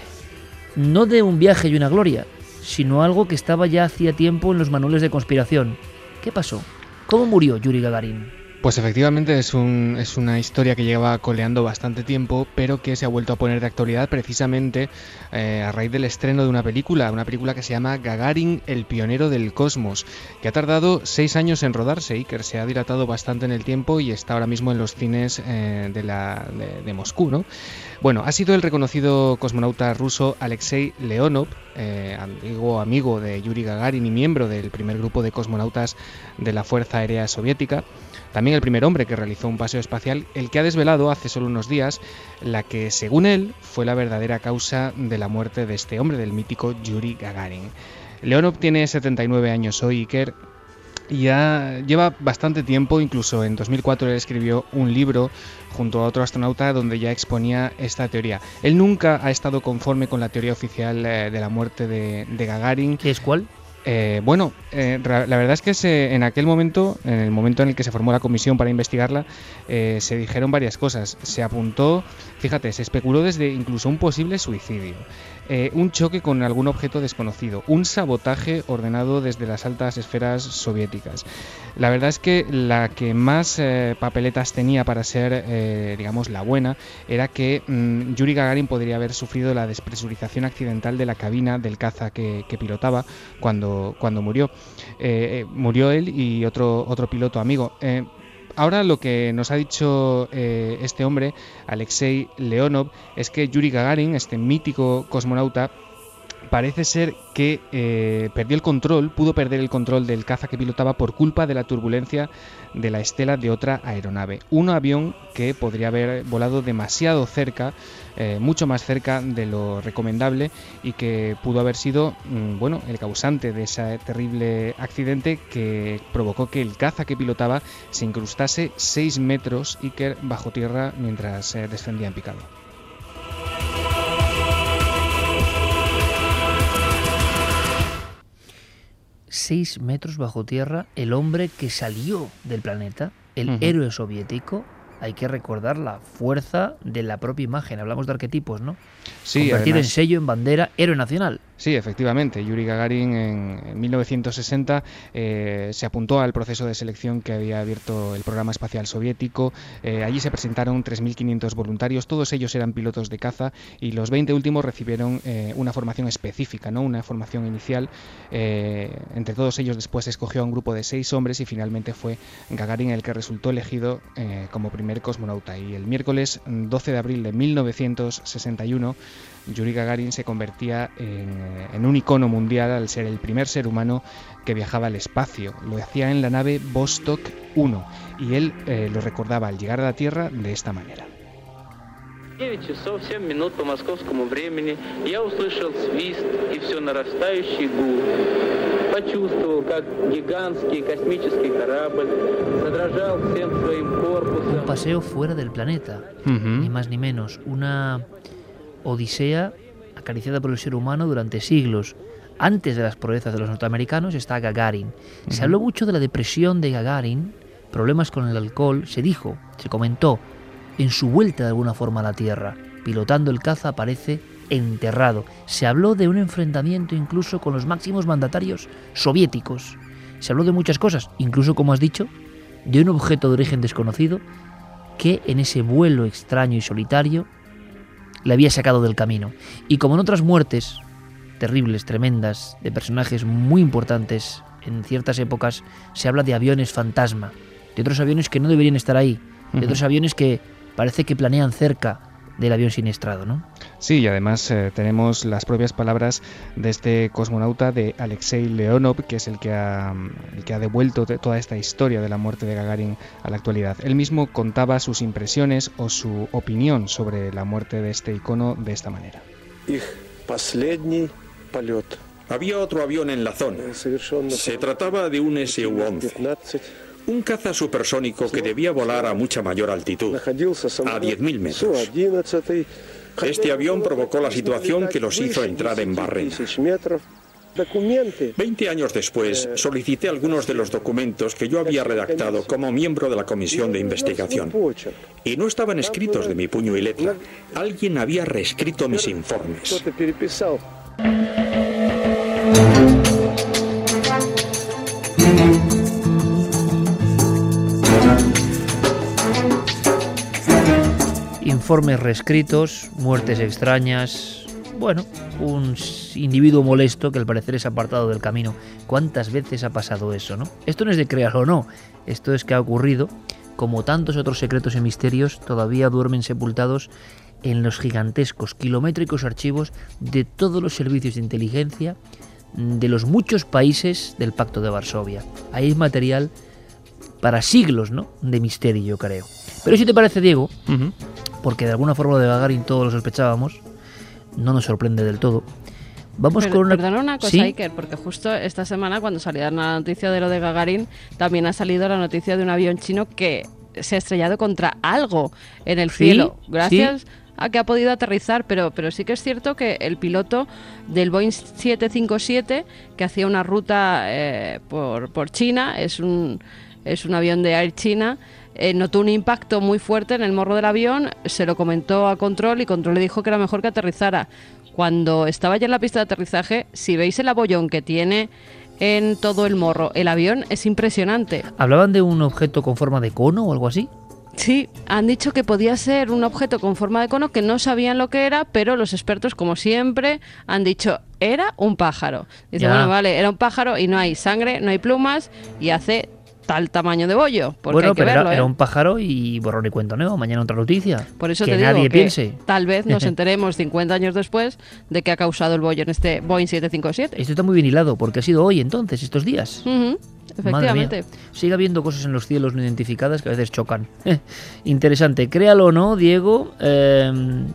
no de un viaje y una gloria, sino algo que estaba ya hacía tiempo en los manuales de conspiración. ¿Qué pasó? ¿Cómo murió Yuri Gagarin? Pues efectivamente es, un, es una historia que lleva coleando bastante tiempo, pero que se ha vuelto a poner de actualidad precisamente eh, a raíz del estreno de una película, una película que se llama Gagarin, el pionero del cosmos, que ha tardado seis años en rodarse y que se ha dilatado bastante en el tiempo y está ahora mismo en los cines eh, de, la, de, de Moscú, ¿no? Bueno, ha sido el reconocido cosmonauta ruso Alexei Leonov, eh, antiguo amigo de Yuri Gagarin y miembro del primer grupo de cosmonautas de la Fuerza Aérea Soviética, también el primer hombre que realizó un paseo espacial, el que ha desvelado hace solo unos días la que, según él, fue la verdadera causa de la muerte de este hombre, del mítico Yuri Gagarin. Leonov tiene setenta y nueve años hoy, Iker, y ya lleva bastante tiempo. Incluso en dos mil cuatro él escribió un libro junto a otro astronauta donde ya exponía esta teoría. Él nunca ha estado conforme con la teoría oficial eh, de la muerte de, de Gagarin. ¿Qué es cuál? Eh, bueno, eh, la verdad es que se, en aquel momento, en el momento en el que se formó la comisión para investigarla, eh, se dijeron varias cosas. Se apuntó, fíjate, se especuló desde incluso un posible suicidio, eh, un choque con algún objeto desconocido, un sabotaje ordenado desde las altas esferas soviéticas. La verdad es que la que más eh, papeletas tenía para ser, eh, digamos, la buena, era que mmm, Yuri Gagarin podría haber sufrido la despresurización accidental de la cabina del caza que, que pilotaba cuando cuando murió. Eh, eh, murió él y otro, otro piloto amigo. Eh, ahora lo que nos ha dicho eh, este hombre, Alexei Leonov, es que Yuri Gagarin, este mítico cosmonauta, parece ser que eh, perdió el control, pudo perder el control del caza que pilotaba por culpa de la turbulencia de la estela de otra aeronave. Un avión que podría haber volado demasiado cerca, eh, mucho más cerca de lo recomendable, y que pudo haber sido, mmm, bueno, el causante de ese terrible accidente que provocó que el caza que pilotaba se incrustase seis metros, Iker, bajo tierra mientras eh, descendía en picado. Seis metros bajo tierra, el hombre que salió del planeta, el uh-huh. héroe soviético, hay que recordar la fuerza de la propia imagen. Hablamos de arquetipos, ¿no? Sí, convertido además, en sello, en bandera, héroe nacional. Sí, efectivamente. Yuri Gagarin en, en mil novecientos sesenta eh, se apuntó al proceso de selección que había abierto el programa espacial soviético. Eh, allí se presentaron tres mil quinientos voluntarios, todos ellos eran pilotos de caza y los veinte últimos recibieron eh, una formación específica, ¿no? Una formación inicial. Eh, entre todos ellos después se escogió a un grupo de seis hombres y finalmente fue Gagarin el que resultó elegido eh, como primer cosmonauta. Y el miércoles doce de abril de mil novecientos sesenta y uno Yuri Gagarin se convertía en, en un icono mundial al ser el primer ser humano que viajaba al espacio. Lo hacía en la nave Vostok uno y él eh, lo recordaba al llegar a la Tierra de esta manera. девять часов семь минут по московскому времени я услышал свист и все нарастающий гул. Почувствовал, как гигантский космический корабль задрожал всем своим корпусом. Un paseo fuera del planeta, Uh-huh. ni más ni menos. Una odisea acariciada por el ser humano durante siglos. Antes de las proezas de los norteamericanos está Gagarin. Se Uh-huh. habló mucho de la depresión de Gagarin, problemas con el alcohol. Se dijo, se comentó, en su vuelta de alguna forma a la Tierra, pilotando el caza, aparece enterrado. Se habló de un enfrentamiento incluso con los máximos mandatarios soviéticos. Se habló de muchas cosas, incluso, como has dicho, de un objeto de origen desconocido que en ese vuelo extraño y solitario le había sacado del camino. Y como en otras muertes terribles, tremendas, de personajes muy importantes en ciertas épocas, se habla de aviones fantasma, de otros aviones que no deberían estar ahí, de Uh-huh. otros aviones que parece que planean cerca del avión siniestrado, ¿no? Sí, y además eh, tenemos las propias palabras de este cosmonauta, de Alexei Leonov, que es el que ha, el que ha devuelto te- toda esta historia de la muerte de Gagarin a la actualidad. Él mismo contaba sus impresiones o su opinión sobre la muerte de este icono de esta manera. Их последний полет. Había otro avión en la zona. Se trataba de un ese u once, un caza supersónico que debía volar a mucha mayor altitud, a diez mil metros. Este avión provocó la situación que los hizo entrar en barrena. Veinte años después, solicité algunos de los documentos que yo había redactado como miembro de la comisión de investigación. Y no estaban escritos de mi puño y letra. Alguien había reescrito mis informes. Informes reescritos, muertes extrañas. Bueno, un individuo molesto que al parecer es apartado del camino. ¿Cuántas veces ha pasado eso, no? Esto no es de crearlo o no. Esto es que ha ocurrido. Como tantos otros secretos y misterios, todavía duermen sepultados en los gigantescos, kilométricos archivos de todos los servicios de inteligencia de los muchos países del Pacto de Varsovia. Ahí hay material para siglos, ¿no?, de misterio, yo creo. Pero si te parece, Diego, Uh-huh. porque de alguna forma lo de Gagarin todos lo sospechábamos, no nos sorprende del todo. Vamos Pero, con una... Perdona una cosa, ¿Sí? Iker, porque justo esta semana, cuando salía la noticia de lo de Gagarin, también ha salido la noticia de un avión chino que se ha estrellado contra algo en el ¿Sí? cielo, gracias ¿Sí? a que ha podido aterrizar, pero, pero sí que es cierto que el piloto del Boeing siete cinco siete, que hacía una ruta eh, por, por China, es un, es un avión de Air China, eh, notó un impacto muy fuerte en el morro del avión, se lo comentó a Control y Control le dijo que era mejor que aterrizara. Cuando estaba ya en la pista de aterrizaje, si veis el abollón que tiene en todo el morro el avión, es impresionante. ¿Hablaban de un objeto con forma de cono o algo así? Sí, han dicho que podía ser un objeto con forma de cono, que no sabían lo que era, pero los expertos, como siempre, han dicho, era un pájaro. Dice, Ya. bueno, vale, era un pájaro y no hay sangre, no hay plumas y hace tal tamaño de bollo, porque Bueno, hay que pero verlo, era, ¿eh? era un pájaro y borrón y cuento nuevo. Mañana otra noticia. Por eso que te digo nadie que piense. tal vez nos enteremos cincuenta años después de que ha causado el bollo en este Boeing siete cinco siete. Esto está muy bien hilado, porque ha sido hoy entonces, estos días. Ujú, Madre efectivamente. mía. Sigue habiendo cosas en los cielos no identificadas que a veces chocan. Interesante. Créalo o no, Diego, eh,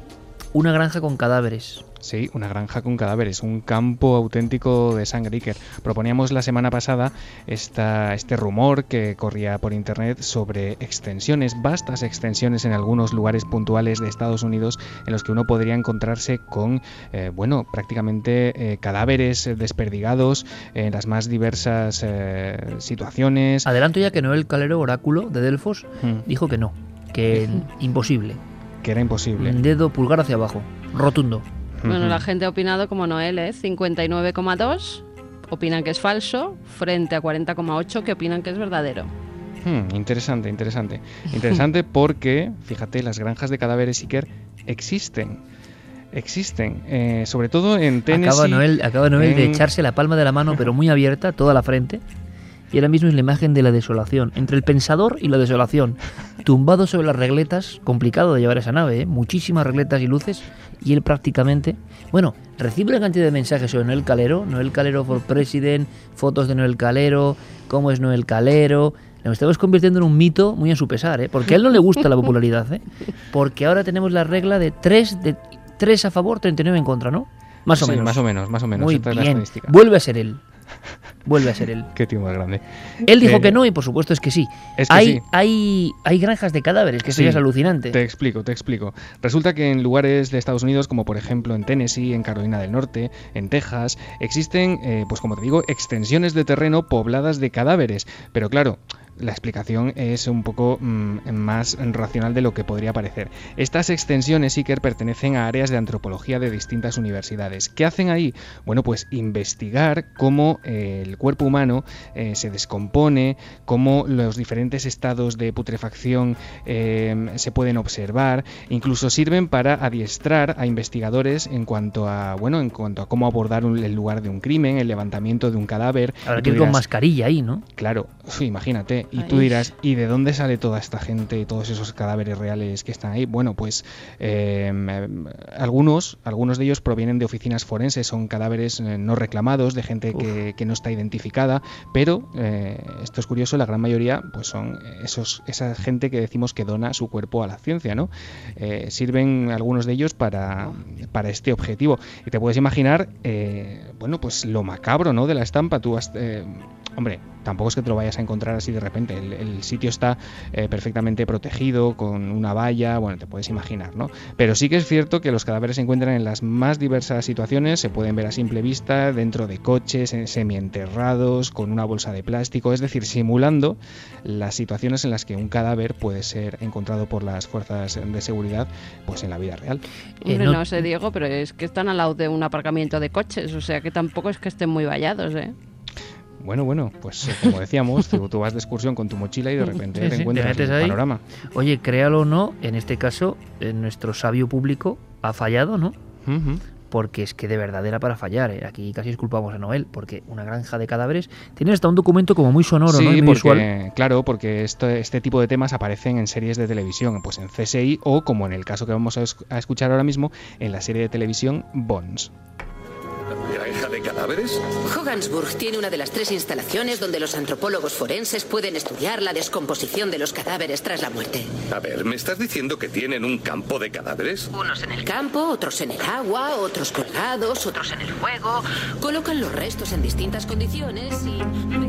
una granja con cadáveres. Sí, una granja con cadáveres, un campo auténtico de sangre, Iker. Proponíamos la semana pasada esta, este rumor que corría por internet sobre extensiones, vastas extensiones en algunos lugares puntuales de Estados Unidos en los que uno podría encontrarse con, eh, bueno, prácticamente eh, cadáveres desperdigados en las más diversas eh, situaciones. Adelanto ya que Noel Calero, oráculo de Delfos, Hmm. dijo que no. que imposible. Que era imposible. Dedo pulgar hacia abajo, rotundo. Bueno, la gente ha opinado como Noel, ¿eh? cincuenta y nueve coma dos opinan que es falso, frente a cuarenta coma ocho que opinan que es verdadero. Hmm, interesante, interesante. Interesante porque, fíjate, las granjas de cadáveres Iker existen. Existen, eh, sobre todo en Tennessee. Acaba Noel, acaba Noel en... de echarse la palma de la mano, pero muy abierta, toda la frente. Y ahora mismo es la imagen de la desolación, entre el pensador y la desolación. Tumbado sobre las regletas, complicado de llevar esa nave, ¿eh? Muchísimas regletas y luces, y él prácticamente... Bueno, recibe una cantidad de mensajes sobre Noel Calero, Noel Calero for President, fotos de Noel Calero, cómo es Noel Calero... Nos estamos convirtiendo en un mito muy a su pesar, ¿eh? Porque a él no le gusta la popularidad, ¿eh? Porque ahora tenemos la regla de tres, de tres a favor, treinta y nueve en contra, ¿no? Más o sí, menos. Más o menos, más o menos. Muy Esta bien. Es la estadística. Vuelve a ser él. Vuelve a ser él. Qué tío más grande. Él dijo eh, que no y por supuesto es que sí. Es que hay, sí. hay, hay granjas de cadáveres, que sí, eso ya es alucinante. Te explico, te explico. Resulta que en lugares de Estados Unidos, como por ejemplo en Tennessee, en Carolina del Norte, en Texas, existen, eh, pues como te digo, extensiones de terreno pobladas de cadáveres. Pero claro, la explicación es un poco mmm, más racional de lo que podría parecer. Estas extensiones, Iker, pertenecen a áreas de antropología de distintas universidades. ¿Qué hacen ahí? Bueno, pues investigar cómo eh, el cuerpo humano eh, se descompone, cómo los diferentes estados de putrefacción eh, se pueden observar, incluso sirven para adiestrar a investigadores en cuanto a, bueno, en cuanto a cómo abordar un, el lugar de un crimen, el levantamiento de un cadáver. Ahora que ir con mascarilla ahí, ¿no? Claro, imagínate. Y tú dirás, ¿y de dónde sale toda esta gente, todos esos cadáveres reales que están ahí? Bueno, pues eh, algunos, algunos de ellos provienen de oficinas forenses, son cadáveres eh, no reclamados, de gente que, que no está identificada, pero eh, esto es curioso, la gran mayoría pues son esos, esa gente que decimos que dona su cuerpo a la ciencia, ¿no? Eh, sirven algunos de ellos para, para este objetivo. Y te puedes imaginar, eh, bueno, pues lo macabro, ¿no?, de la estampa. Tú has... Eh, Hombre, tampoco es que te lo vayas a encontrar así de repente. El, el sitio está eh, perfectamente protegido, con una valla, bueno, te puedes imaginar, ¿no? Pero sí que es cierto que los cadáveres se encuentran en las más diversas situaciones, se pueden ver a simple vista, dentro de coches, semienterrados, con una bolsa de plástico, es decir, simulando las situaciones en las que un cadáver puede ser encontrado por las fuerzas de seguridad, pues en la vida real. Hombre, eh, no... no sé, Diego, pero es que están al lado de un aparcamiento de coches, o sea que tampoco es que estén muy vallados, ¿eh? Bueno, bueno, pues eh, como decíamos, tú, tú vas de excursión con tu mochila y de repente sí, te sí, encuentras te el ahí. panorama. Oye, créalo o no, en este caso, eh, nuestro sabio público ha fallado, ¿no? Uh-huh. Porque es que de verdad era para fallar, ¿eh? Aquí casi culpamos a Noel, porque una granja de cadáveres tiene hasta un documento como muy sonoro, sí, ¿no? Y muy porque, visual. Claro, porque este, este tipo de temas aparecen en series de televisión, pues en C S I o, como en el caso que vamos a, es- a escuchar ahora mismo, en la serie de televisión Bones. ¿Granja de cadáveres? Hogansburg tiene una de las tres instalaciones donde los antropólogos forenses pueden estudiar la descomposición de los cadáveres tras la muerte. A ver, ¿me estás diciendo que tienen un campo de cadáveres? Unos en el campo, otros en el agua, otros colgados, otros en el fuego. Colocan los restos en distintas condiciones y...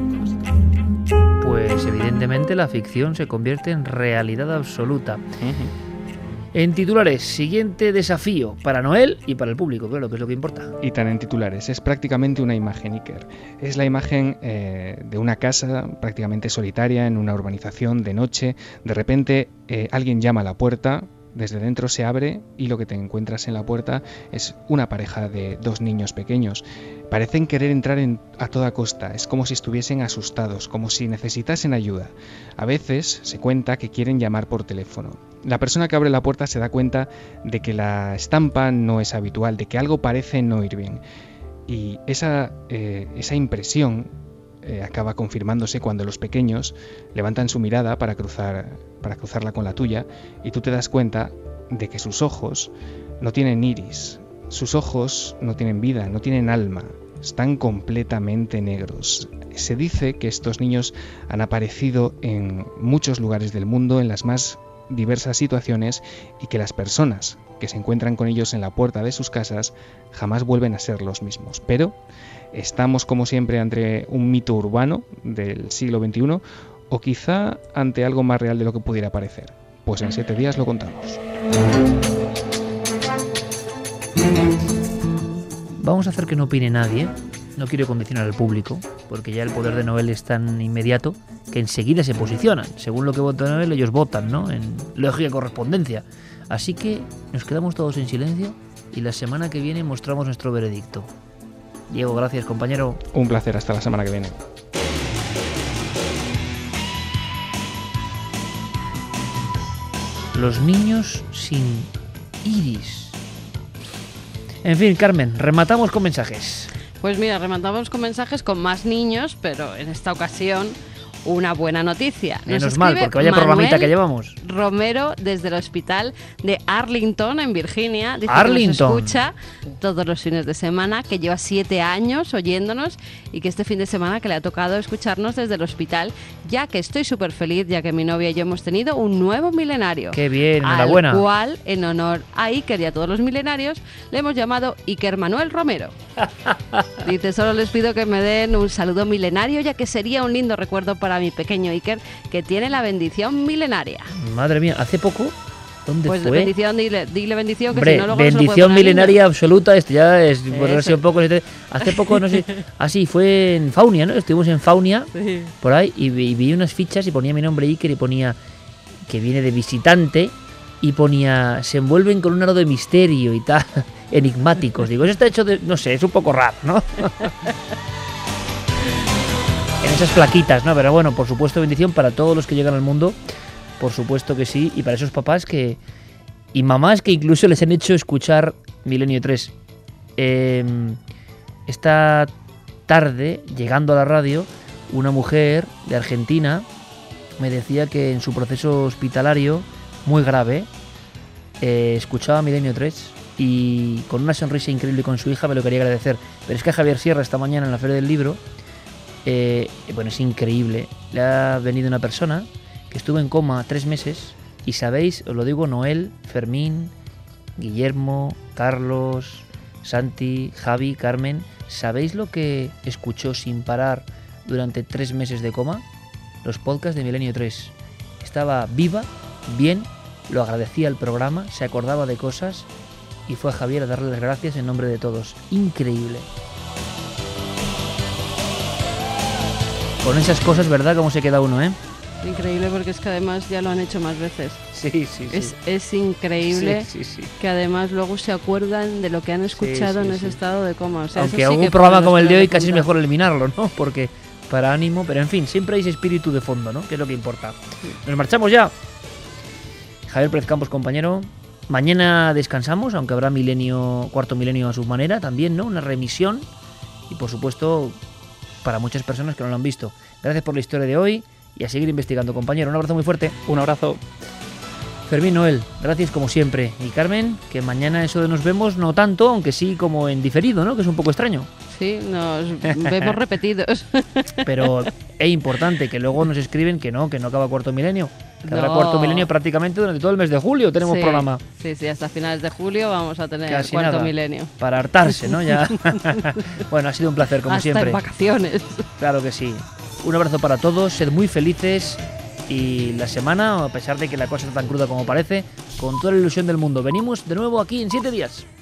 Pues evidentemente la ficción se convierte en realidad absoluta. Uh-huh. En titulares, siguiente desafío para Noel y para el público, claro, que es lo que importa. Y tan en titulares, es prácticamente una imagen, Iker. Es la imagen eh, de una casa prácticamente solitaria en una urbanización de noche. De repente eh, alguien llama a la puerta, desde dentro se abre y lo que te encuentras en la puerta es una pareja de dos niños pequeños. Parecen querer entrar en, a toda costa, es como si estuviesen asustados, como si necesitasen ayuda. A veces se cuenta que quieren llamar por teléfono. La persona que abre la puerta se da cuenta de que la estampa no es habitual, de que algo parece no ir bien. Y esa, eh, esa impresión eh, acaba confirmándose cuando los pequeños levantan su mirada para cruzar, para cruzarla con la tuya y tú te das cuenta de que sus ojos no tienen iris, sus ojos no tienen vida, no tienen alma, están completamente negros. Se dice que estos niños han aparecido en muchos lugares del mundo, en las más diversas situaciones, y que las personas que se encuentran con ellos en la puerta de sus casas jamás vuelven a ser los mismos. Pero estamos, como siempre, ante un mito urbano del siglo veintiuno o quizá ante algo más real de lo que pudiera parecer. Pues en siete días lo contamos. Vamos a hacer que no opine nadie, no quiero condicionar al público, porque ya el poder de Noel es tan inmediato que enseguida se posicionan. Según lo que vota Noel, ellos votan, ¿no? En lógica correspondencia. Así que nos quedamos todos en silencio y la semana que viene mostramos nuestro veredicto. Diego, gracias, compañero. Un placer, hasta la semana que viene. Los niños sin iris. En fin, Carmen, rematamos con mensajes. Pues mira, rematamos con mensajes con más niños, pero en esta ocasión una buena noticia. Nos Menos mal, porque vaya Manuel programita que llevamos. Romero desde el hospital de Arlington, en Virginia. Dice Arlington. que nos escucha todos los fines de semana, que lleva siete años oyéndonos y que este fin de semana que le ha tocado escucharnos desde el hospital, ya que estoy súper feliz, ya que mi novia y yo hemos tenido un nuevo milenario. ¡Qué bien! ¡Enhorabuena! Al cual, en honor a Iker y a todos los milenarios, le hemos llamado Iker Manuel Romero. Dice, solo les pido que me den un saludo milenario, ya que sería un lindo recuerdo para mi pequeño Iker, que tiene la bendición milenaria. Madre mía, hace poco, ¿dónde pues fue? bendición, dile, dile bendición, que Hombre, si no luego bendición no se lo puede milenaria absoluta, esto ya es, por Eso. ser un poco, hace poco, no sé, así fue en Faunia, ¿no? Estuvimos en Faunia, Sí. por ahí, y vi, y vi unas fichas y ponía mi nombre Iker y ponía que viene de visitante y ponía, se envuelven con un halo de misterio y tal, enigmáticos. Digo, eso está hecho de, no sé, es un poco raro, ¿no? En esas plaquitas, ¿no? Pero bueno, por supuesto, bendición para todos los que llegan al mundo, por supuesto que sí, y para esos papás que y mamás que incluso les han hecho escuchar Milenio tres. Eh, esta tarde, llegando a la radio, una mujer de Argentina me decía que en su proceso hospitalario, muy grave, eh, escuchaba Milenio tres y con una sonrisa increíble con su hija me lo quería agradecer. Pero es que a Javier Sierra esta mañana en la Feria del Libro, eh, bueno, es increíble, le ha venido una persona que estuvo en coma tres meses y sabéis, os lo digo, Noel, Fermín, Guillermo, Carlos, Santi, Javi, Carmen, ¿sabéis lo que escuchó sin parar durante tres meses de coma? Los podcasts de Milenio tres. Estaba viva, bien, lo agradecía al programa, se acordaba de cosas y fue a Javier a darle las gracias en nombre de todos. Increíble. Con esas cosas, ¿verdad? Cómo se queda uno, ¿eh? Increíble, porque es que además ya lo han hecho más veces. Sí, sí, sí. Es, es increíble sí, sí, sí. que además luego se acuerdan de lo que han escuchado Sí, sí, en ese sí. estado de coma. O sea, Aunque eso sí algún que programa fueron como el de los hoy pelos casi es punta. mejor eliminarlo, ¿no? Porque para ánimo, pero en fin, siempre hay ese espíritu de fondo, ¿no? Que es lo que importa. Nos marchamos ya. Javier Pérez Campos, compañero. Mañana descansamos, aunque habrá milenio, cuarto milenio a su manera también, ¿no? Una remisión. Y por supuesto, para muchas personas que no lo han visto. Gracias por la historia de hoy y a seguir investigando, compañero. Un abrazo muy fuerte. Un abrazo. Fermín, Noel, gracias como siempre. Y Carmen, que mañana eso de nos vemos no tanto, aunque sí como en diferido, ¿no? Que es un poco extraño. Sí, nos vemos repetidos. Pero es importante que luego nos escriben que no, que no acaba cuarto milenio. Que habrá No. cuarto milenio prácticamente durante todo el mes de julio tenemos Sí, programa. Sí, sí, hasta finales de julio vamos a tener Casi cuarto nada. milenio. Para hartarse, ¿no? Ya. Bueno, ha sido un placer como hasta siempre. en vacaciones. Claro que sí. Un abrazo para todos, sed muy felices y la semana, a pesar de que la cosa está tan cruda como parece, con toda la ilusión del mundo. Venimos de nuevo aquí en siete días.